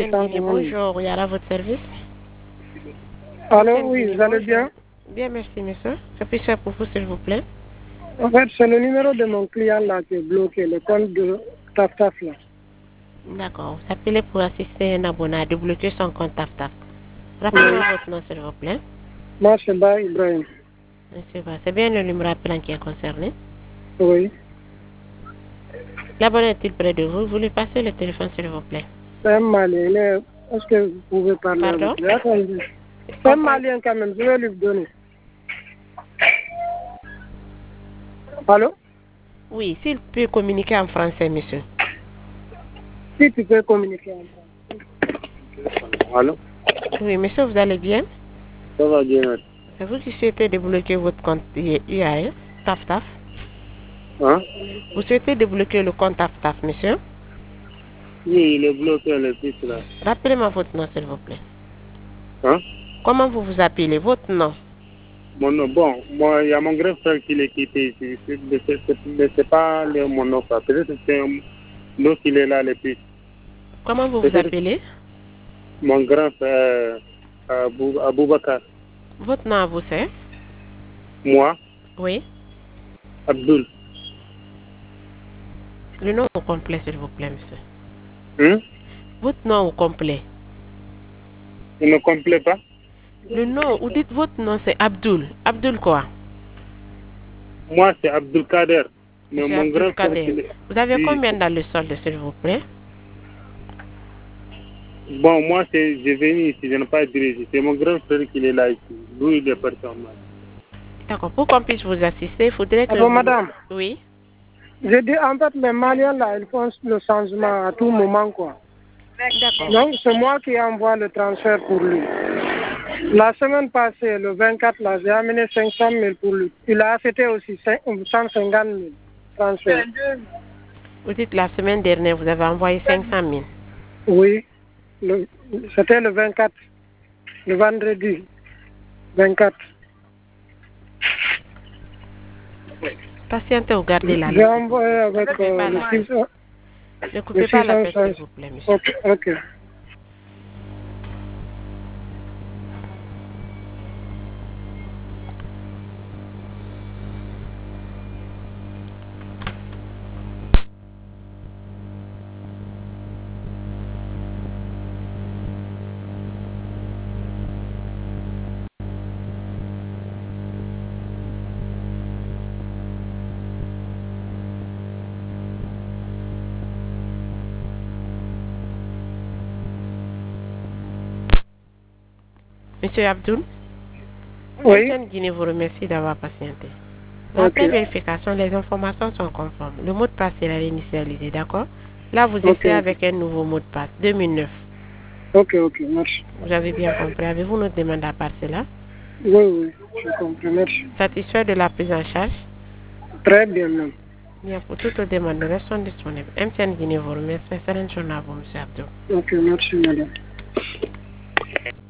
Guinée, bonjour, Yara, votre service. Allô, oui, vous allez bien? Bien, merci, monsieur. Que puis-je faire pour vous, s'il vous plaît? En fait, c'est le numéro de mon client là qui est bloqué, le compte de TAF-TAF là. D'accord. Vous appelez pour assister un abonné à débloquer son compte TAF-TAF. Rappelez-moi votre nom, s'il vous plaît. Moi, c'est Ba Ibrahim. Monsieur Ba, c'est bien le numéro appelant qui est concerné. Oui. L'abonné est-il près de vous? Vous lui passez le téléphone, s'il vous plaît. C'est un Malien. Est-ce que vous pouvez parler Pardon? avec lui? Attendez. C'est un Malien quand même, je vais lui donner. Allô? Oui, s'il peut communiquer en français, monsieur. Si tu peux communiquer en français. Allô? Oui, monsieur, vous allez bien? Ça va bien. C'est vous qui souhaitez débloquer votre compte UAE, TAF-TAF? Hein? Vous souhaitez débloquer le compte TAF-TAF, monsieur? Oui, il est bloqué le titre là. Rappelez-moi votre nom, s'il vous plaît. Hein? Comment vous vous appelez? Votre nom? Mon nom, bon, moi, il y a mon grand frère qui l'est quitté ici. Mais c'est pas mon nom, ça. Peut-être que c'est un nom qui est là, le plus. Comment vous vous appelez? Mon grand frère, Aboubakar. Votre nom à vous, c'est? Moi, Oui. Abdul. Le nom au complet, s'il vous plaît, monsieur. Hein? Votre nom au complet. Il ne complète pas? Le nom, vous dites votre nom, c'est Abdul. Abdul quoi? Moi, c'est Abdul Kader. Mais Monsieur mon Abdul grand frère, Kader. Vous avez combien dans le solde, s'il vous plaît? Bon, moi, j'ai venu ici, je n'ai pas dirigé. C'est mon grand frère qui est là ici. Lui, il est personne. D'accord. Pour qu'on puisse vous assister, il faudrait que Bon, madame. Oui. Je dis, en fait, les Maliens, là, ils font le changement à tout moment, quoi. D'accord. Donc, c'est moi qui envoie le transfert pour lui. La semaine passée, le 24, là, j'ai amené 500 000 pour lui. Il a acheté aussi 150 000 transferts. Vous dites la semaine dernière, vous avez envoyé 500 000. Oui. C'était le 24. Le vendredi 24. Patientez ou gardez la J'ai envoyé avec le 600. Ne coupez pas la tête, s'il vous plaît, monsieur. Ok. Monsieur Abdul? Oui. Guinée vous remercie d'avoir patienté. Après vérification, les informations sont conformes. Le mot de passe est réinitialisé, d'accord? Là, vous essayez avec un nouveau mot de passe, 2009. Ok, merci. Vous avez bien compris. Avez-vous notre demande à part cela? Oui, j'ai compris, merci. Satisfait de la prise en charge? Très bien, même. Bien, pour toutes les demandes, nous restons disponibles. MTN Guinée vous remercie. Excellente journée à vous, monsieur Abdul. Ok, merci, madame.